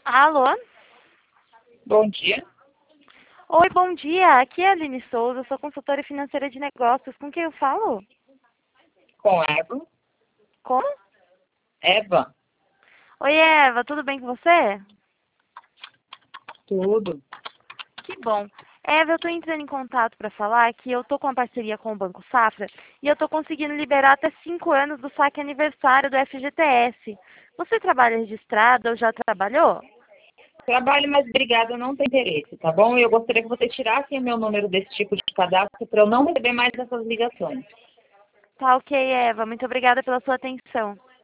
Alô? Bom dia, Oi, bom dia. Aqui é a Aline Souza, sou consultora financeira de negócios. Com quem eu falo? com Eva. Como? Eva, Oi, Eva, tudo bem com você? tudo. Que bom. Eva, eu tô entrando em contato para falar que eu tô com uma parceria com o Banco Safra e eu tô conseguindo liberar até 5 anos do saque aniversário do FGTS. Você trabalha registrado ou já trabalhou? Trabalho, mas obrigada, eu não tenho interesse, tá bom? Eu gostaria que você tirasse o meu número desse tipo de cadastro para eu não receber mais essas ligações. Tá ok, Eva. Muito obrigada pela sua atenção.